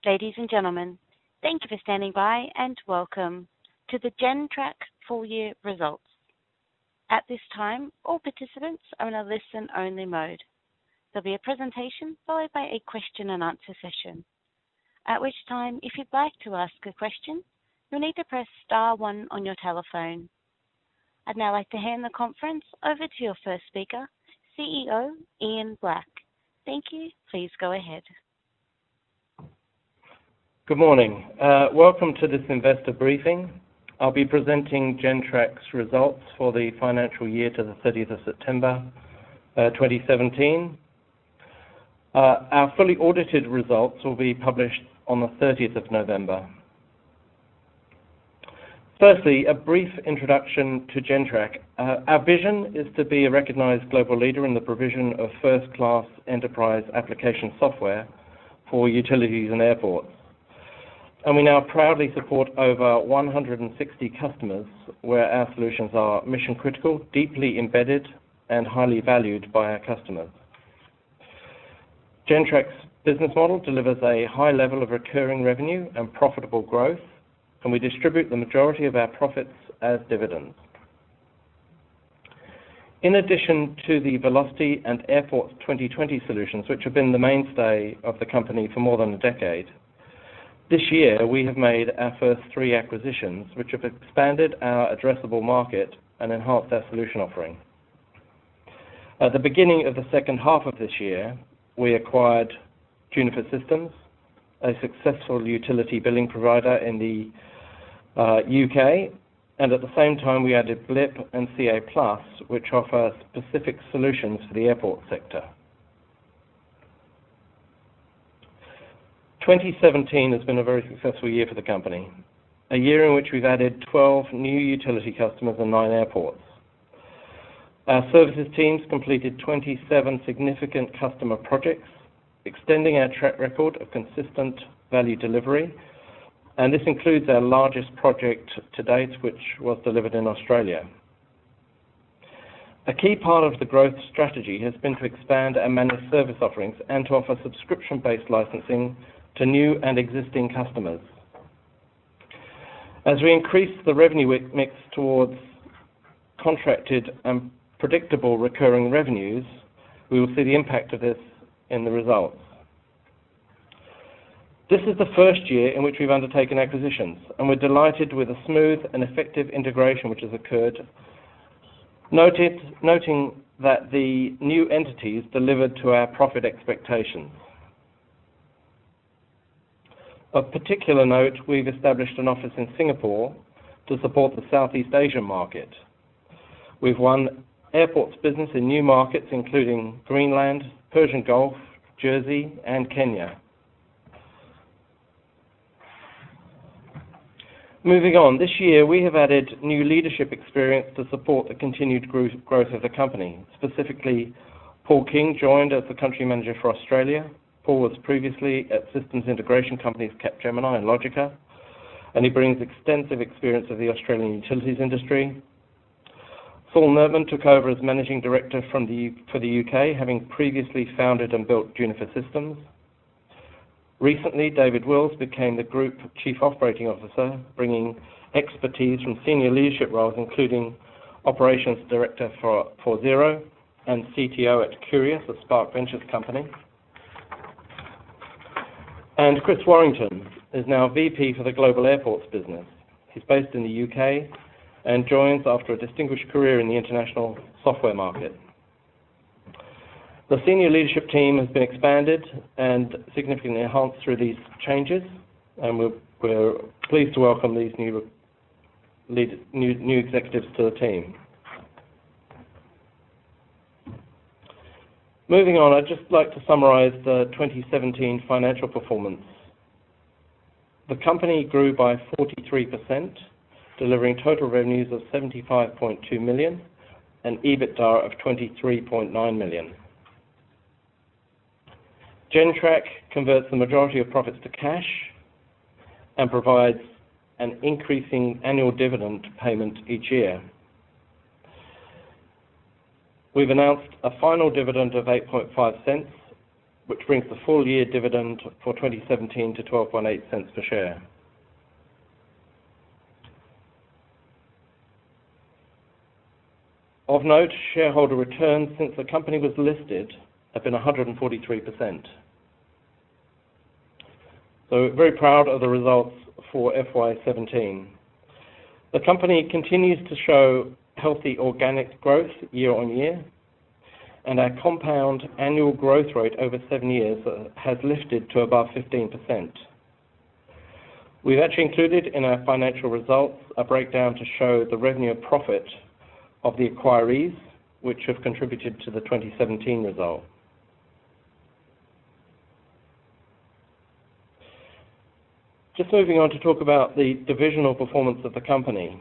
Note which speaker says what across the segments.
Speaker 1: Ladies and gentlemen, thank you for standing by and welcome to the Gentrack full year results. At this time, all participants are in a listen-only mode. There'll be a presentation followed by a question and answer session, at which time, if you'd like to ask a question, you'll need to press star one on your telephone. I'd now like to hand the conference over to your first speaker, CEO Ian Black. Thank you. Please go ahead.
Speaker 2: Good morning. Welcome to this investor briefing. I'll be presenting Gentrack's results for the financial year to the 30th of September 2017. Our fully audited results will be published on the 30th of November. Firstly, a brief introduction to Gentrack. Our vision is to be a recognized global leader in the provision of first-class enterprise application software for utilities and airports. And we now proudly support over 160 customers where our solutions are mission critical, deeply embedded, and highly valued by our customers. Gentrack's business model delivers a high level of recurring revenue and profitable growth, and we distribute the majority of our profits as dividends. In addition to the Velocity and Airports 2020 solutions, which have been the mainstay of the company for more than a decade, this year we have made our first 3 acquisitions, which have expanded our addressable market and enhanced our solution offering. At the beginning of the second half of this year, we acquired Junifer Systems, a successful utility billing provider in the UK, and at the same time we added Blip and CA+, which offer specific solutions for the airport sector. 2017 has been a very successful year for the company, a year in which we've added 12 new utility customers and 9 airports. Our services teams completed 27 significant customer projects, extending our track record of consistent value delivery, and this includes our largest project to date, which was delivered in Australia. A key part of the growth strategy has been to expand our managed service offerings and to offer subscription-based licensing to new and existing customers. As we increase the revenue mix towards contracted and predictable recurring revenues, we will see the impact of this in the results. This is the first year in which we've undertaken acquisitions, and we're delighted with the smooth and effective integration which has occurred, noting that the new entities delivered to our profit expectations. Of particular note, we've established an office in Singapore to support the Southeast Asian market. We've won airports business in new markets including Greenland, Persian Gulf, Jersey, and Kenya. Moving on, this year we have added new leadership experience to support the continued growth of the company. Specifically, Paul King joined as the country manager for Australia. Paul was previously at systems integration companies Capgemini and Logica, and he brings extensive experience of the Australian utilities industry. Saul Nertman took over as managing director for the UK, having previously founded and built Junifer Systems. Recently, David Wills became the Group Chief Operating Officer, bringing expertise from senior leadership roles, including Operations Director for Xero and CTO at Curious, a Spark Ventures company. And Chris Warrington is now VP for the Global Airports business. He's based in the UK and joins after a distinguished career in the international software market. The senior leadership team has been expanded and significantly enhanced through these changes, and we're pleased to welcome these new executives to the team. Moving on, I'd just like to summarize the 2017 financial performance. The company grew by 43%, delivering total revenues of $75.2 million and EBITDA of $23.9 million. Gentrack converts the majority of profits to cash and provides an increasing annual dividend payment each year. We've announced a final dividend of 8.5 cents, which brings the full year dividend for 2017 to 12.8 cents per share. Of note, shareholder returns since the company was listed have been 143%. So very proud of the results for FY17. The company continues to show healthy organic growth year on year, and our compound annual growth rate over 7 years has lifted to above 15%. We've actually included in our financial results a breakdown to show the revenue and profit of the acquirees, which have contributed to the 2017 result. Just moving on to talk about the divisional performance of the company.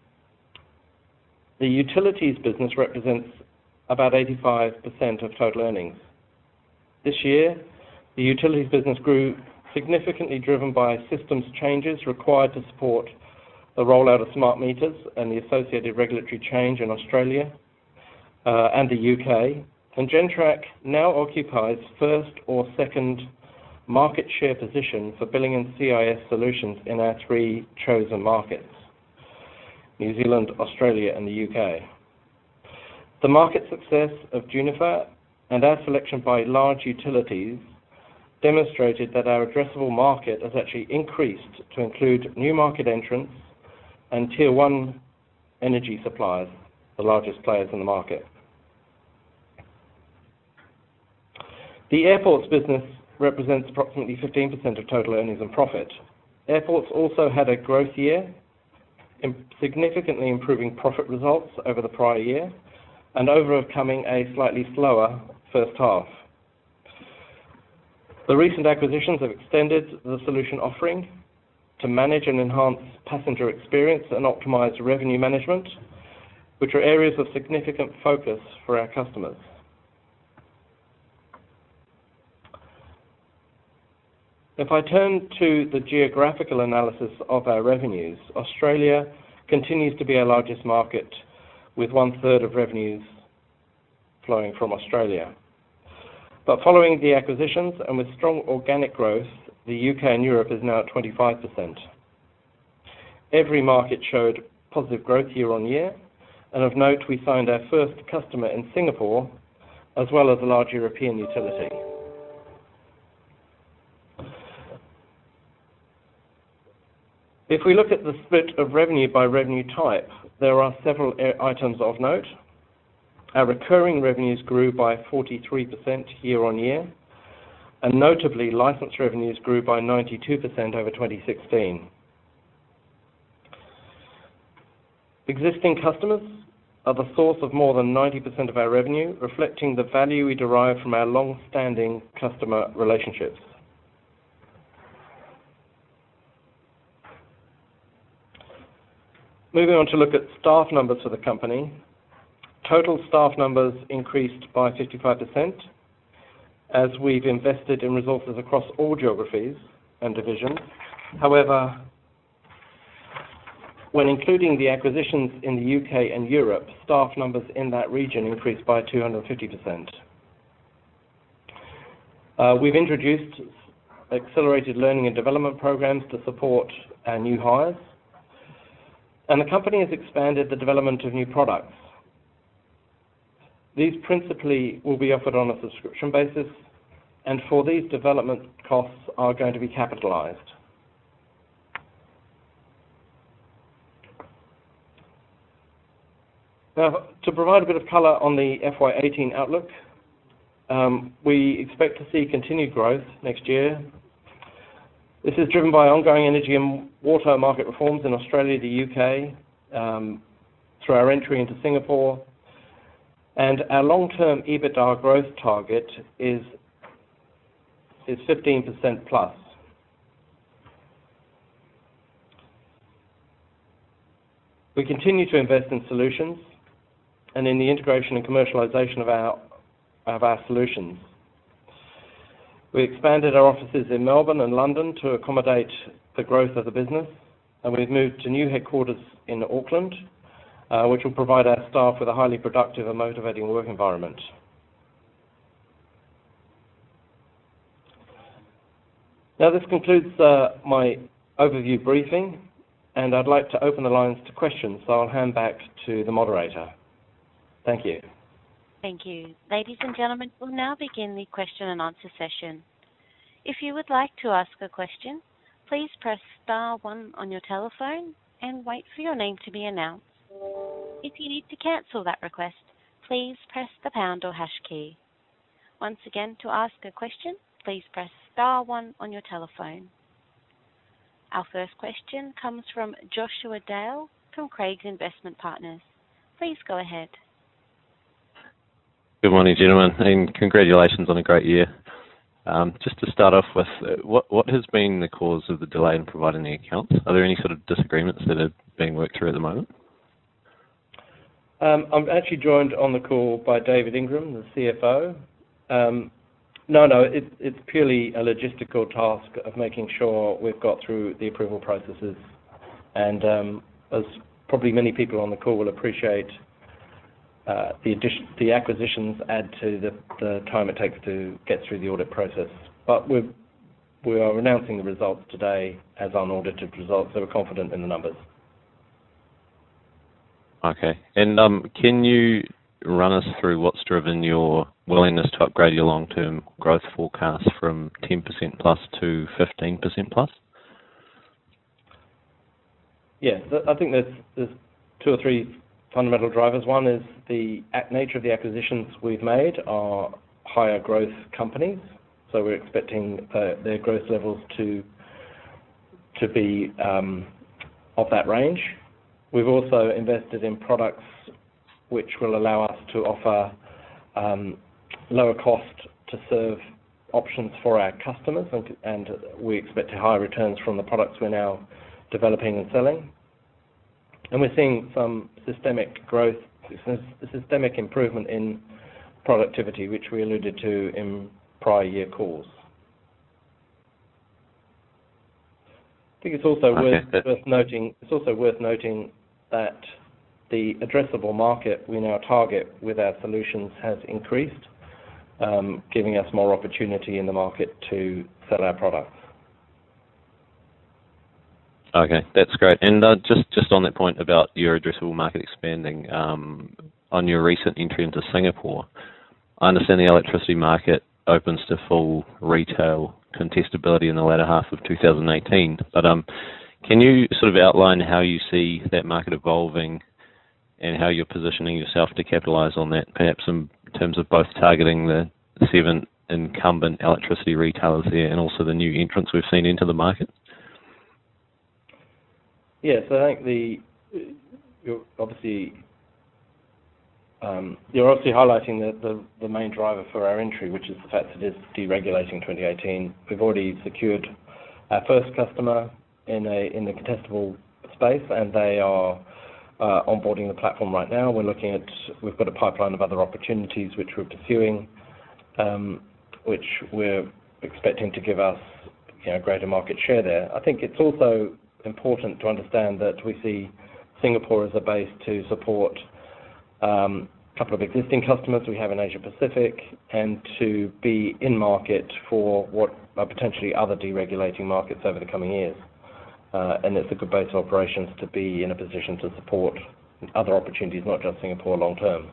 Speaker 2: The utilities business represents about 85% of total earnings. This year, the utilities business grew significantly, driven by systems changes required to support the rollout of smart meters and the associated regulatory change in Australia and the UK. And Gentrack now occupies first or second market share position for billing and CIS solutions in our 3 chosen markets: New Zealand, Australia and the UK. The market success of Junifer and our selection by large utilities demonstrated that our addressable market has actually increased to include new market entrants and Tier 1 energy suppliers, the largest players in the market. The airports business represents approximately 15% of total earnings and profit. Airports also had a growth year, significantly improving profit results over the prior year and overcoming a slightly slower first half. The recent acquisitions have extended the solution offering to manage and enhance passenger experience and optimize revenue management, which are areas of significant focus for our customers. If I turn to the geographical analysis of our revenues, Australia continues to be our largest market, with 1/3 of revenues flowing from Australia. But following the acquisitions and with strong organic growth, the UK and Europe is now at 25%. Every market showed positive growth year on year, and of note, we signed our first customer in Singapore, as well as a large European utility. If we look at the split of revenue by revenue type, there are several items of note. Our recurring revenues grew by 43% year on year, and notably, license revenues grew by 92% over 2016. Existing customers are the source of more than 90% of our revenue, reflecting the value we derive from our long-standing customer relationships. Moving on to look at staff numbers for the company. Total staff numbers increased by 55% as we've invested in resources across all geographies and divisions. However, when including the acquisitions in the UK and Europe, staff numbers in that region increased by 250%. We've introduced accelerated learning and development programs to support our new hires, and the company has expanded the development of new products. These principally will be offered on a subscription basis, and for these development costs are going to be capitalized. Now, to provide a bit of colour on the FY18 outlook, we expect to see continued growth next year. This is driven by ongoing energy and water market reforms in Australia, the UK, through our entry into Singapore, and our long-term EBITDA growth target is 15% plus. We continue to invest in solutions and in the integration and commercialization of our solutions. We expanded our offices in Melbourne and London to accommodate the growth of the business, and we've moved to new headquarters in Auckland, which will provide our staff with a highly productive and motivating work environment. Now, this concludes my overview briefing, and I'd like to open the lines to questions, so I'll hand back to the moderator. Thank you.
Speaker 1: Thank you. Ladies and gentlemen, we'll now begin the question and answer session. If you would like to ask a question, please press star 1 on your telephone and wait for your name to be announced. If you need to cancel that request, please press the pound or hash key. Once again, to ask a question, please press star 1 on your telephone. Our first question comes from Joshua Dale from Craigs Investment Partners. Please go ahead.
Speaker 3: Good morning, gentlemen, and congratulations on a great year. Just to start off with, what has been the cause of the delay in providing the accounts? Are there any sort of disagreements that are being worked through at the moment?
Speaker 2: I'm actually joined on the call by David Ingram, the CFO. No, it's purely a logistical task of making sure we've got through the approval processes. And as probably many people on the call will appreciate, the acquisitions add to the time it takes to get through the audit process. But we are announcing the results today as unaudited results, so we're confident in the numbers.
Speaker 3: Okay. And can you run us through what's driven your willingness to upgrade your long-term growth forecast from 10% plus to 15% plus?
Speaker 2: Yes, I think there's 2 or 3 fundamental drivers. One is the nature of the acquisitions we've made are higher growth companies, so we're expecting their growth levels to be of that range. We've also invested in products which will allow us to offer lower cost to serve options for our customers, and we expect higher returns from the products we're now developing and selling. And we're seeing some systemic growth, systemic improvement in productivity, which we alluded to in prior year calls. I think it's also worth noting. It's also worth noting that the addressable market we now target with our solutions has increased, giving us more opportunity in the market to sell our products.
Speaker 3: Okay, that's great. And just on that point about your addressable market expanding, on your recent entry into Singapore, I understand the electricity market opens to full retail contestability in the latter half of 2018. But can you sort of outline how you see that market evolving and how you're positioning yourself to capitalise on that, perhaps in terms of both targeting the 7 incumbent electricity retailers there and also the new entrants we've seen into the market?
Speaker 2: Yes, I think you're obviously highlighting the main driver for our entry, which is the fact that it is deregulating 2018. We've already secured our first customer in the contestable space, and they are onboarding the platform right now. We've got a pipeline of other opportunities which we're pursuing, which we're expecting to give us greater market share there. I think it's also important to understand that we see Singapore as a base to support a couple of existing customers we have in Asia Pacific, and to be in market for what are potentially other deregulating markets over the coming years. And it's a good base of operations to be in a position to support other opportunities, not just Singapore long term.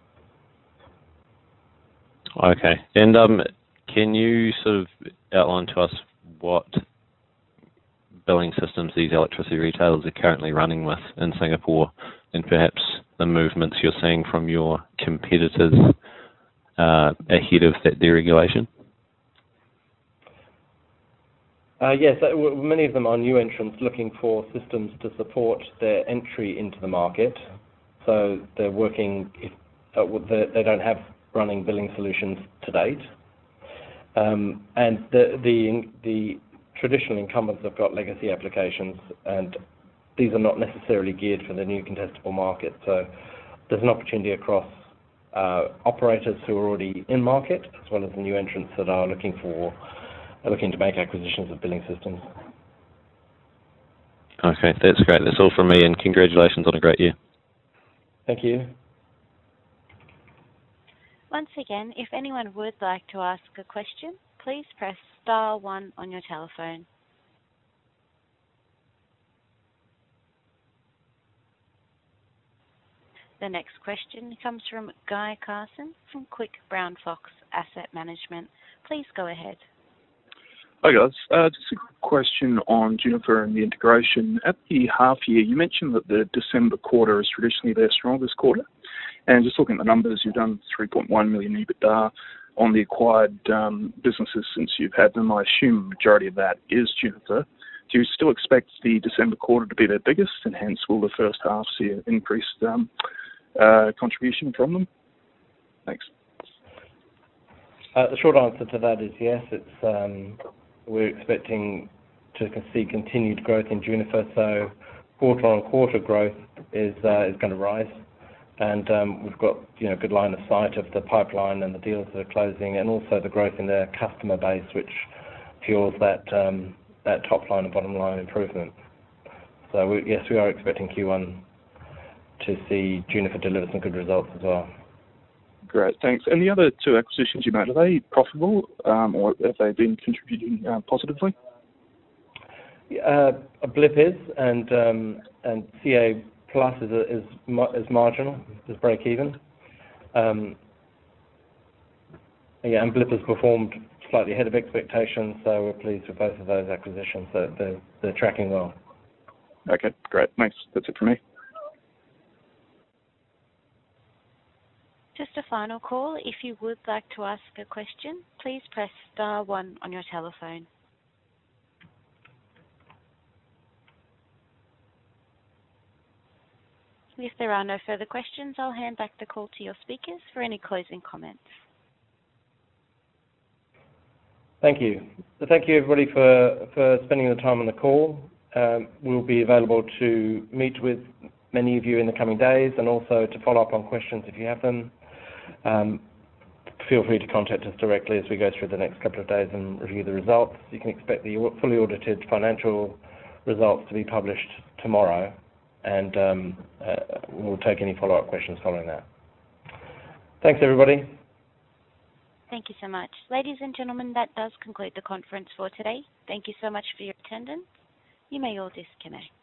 Speaker 3: Okay. And can you sort of outline to us what billing systems these electricity retailers are currently running with in Singapore, and perhaps the movements you're seeing from your competitors ahead of that deregulation?
Speaker 2: Yes, many of them are new entrants looking for systems to support their entry into the market. So they're working, they don't have running billing solutions to date. And the traditional incumbents have got legacy applications, and these are not necessarily geared for the new contestable market. So there's an opportunity across operators who are already in market, as well as the new entrants that are looking to make acquisitions of billing systems.
Speaker 3: Okay, that's great. That's all from me, and congratulations on a great year.
Speaker 2: Thank you.
Speaker 1: Once again, if anyone would like to ask a question, please press star 1 on your telephone. The next question comes from Guy Carson from Quick Brown Fox Asset Management. Please go ahead.
Speaker 4: Hi guys, just a quick question on Juniper and the integration. At the half year, you mentioned that the December quarter is traditionally their strongest quarter. And just looking at the numbers, you've done 3.1 million EBITDA on the acquired businesses since you've had them. I assume the majority of that is Juniper. Do you still expect the December quarter to be their biggest, and hence will the first half see an increased contribution from them? Thanks.
Speaker 2: The short answer to that is yes. We're expecting to see continued growth in Juniper, so quarter-on-quarter growth is going to rise, and we've got good line of sight of the pipeline and the deals that are closing, and also the growth in their customer base, which fuels that top line and bottom line improvement. So yes, we are expecting Q1 to see Juniper deliver some good results as well.
Speaker 4: Great, thanks. And the other two acquisitions you made, are they profitable or have they been contributing positively?
Speaker 2: Blip is, and CA Plus is marginal, is break even. And Blip has performed slightly ahead of expectations, so we're pleased with both of those acquisitions. So they're tracking well.
Speaker 4: Okay, great. Thanks. That's it for me.
Speaker 1: Just a final call. If you would like to ask a question, please press star 1 on your telephone. If there are no further questions, I'll hand back the call to your speakers for any closing comments.
Speaker 2: Thank you. So thank you, everybody, for spending the time on the call. We'll be available to meet with many of you in the coming days, and also to follow up on questions if you have them. Feel free to contact us directly as we go through the next couple of days and review the results. You can expect the fully audited financial results to be published tomorrow, and we'll take any follow-up questions following that. Thanks, everybody.
Speaker 1: Thank you so much. Ladies and gentlemen, that does conclude the conference for today. Thank you so much for your attendance. You may all disconnect.